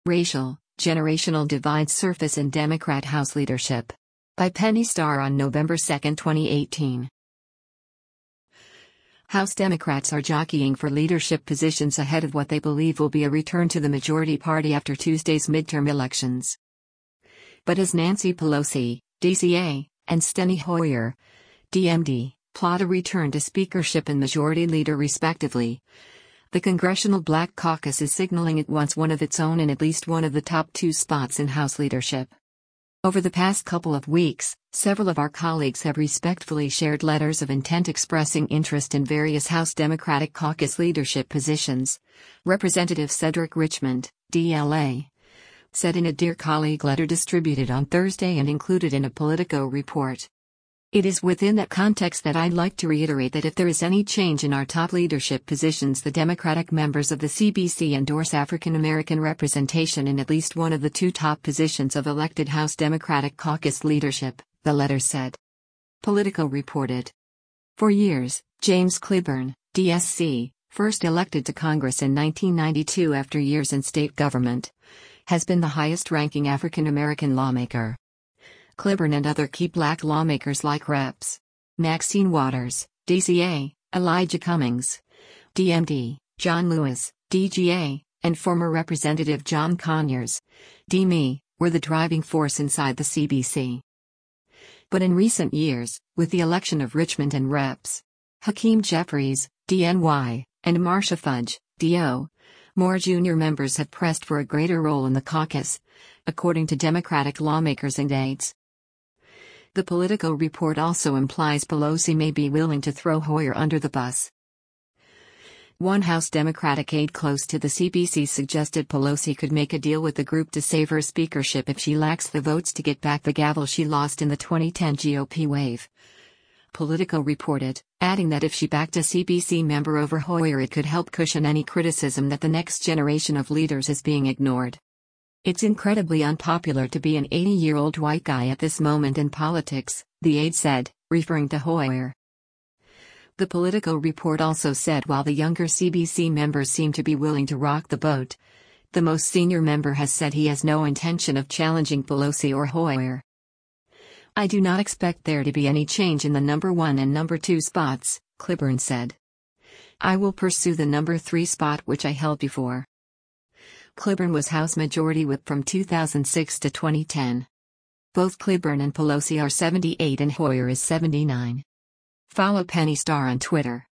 Racial, Generational Divides Surface in Democrat House Leadership. By Penny Starr on November 2, 2018. House Democrats are jockeying for leadership positions ahead of what they believe will be a return to the majority party after Tuesday's midterm elections. But as Nancy Pelosi, DCA, and Steny Hoyer, DMD, plot a return to speakership and majority leader respectively, the Congressional Black Caucus is signaling it wants one of its own in at least one of the top two spots in House leadership. Over the past couple of weeks, several of our colleagues have respectfully shared letters of intent expressing interest in various House Democratic Caucus leadership positions. Representative Cedric Richmond, DLA, said in a Dear Colleague letter distributed on Thursday and included in a Politico report. It is within that context that I'd like to reiterate that if there is any change in our top leadership positions, the Democratic members of the CBC endorse African American representation in at least one of the two top positions of elected House Democratic Caucus leadership, the letter said. Politico reported. For years, James Clyburn, DSC, first elected to Congress in 1992 after years in state government, has been the highest-ranking African American lawmaker. Clyburn and other key black lawmakers like Reps. Maxine Waters, DCA, Elijah Cummings, DMD, John Lewis, DGA, and former Representative John Conyers, DME, were the driving force inside the CBC. But in recent years, with the election of Richmond and Reps. Hakeem Jeffries, DNY, and Marcia Fudge, DO, more junior members have pressed for a greater role in the caucus, according to Democratic lawmakers and aides. The Politico report also implies Pelosi may be willing to throw Hoyer under the bus. One House Democratic aide close to the CBC suggested Pelosi could make a deal with the group to save her speakership if she lacks the votes to get back the gavel she lost in the 2010 GOP wave. Politico reported, adding that if she backed a CBC member over Hoyer, it could help cushion any criticism that the next generation of leaders is being ignored. It's incredibly unpopular to be an 80-year-old white guy at this moment in politics, the aide said, referring to Hoyer. The Politico report also said while the younger CBC members seem to be willing to rock the boat, the most senior member has said he has no intention of challenging Pelosi or Hoyer. I do not expect there to be any change in the number 1 and number 2 spots, Clyburn said. I will pursue the number 3 spot which I held before. Clyburn was House Majority Whip from 2006 to 2010. Both Clyburn and Pelosi are 78 and Hoyer is 79. Follow Penny Starr on Twitter.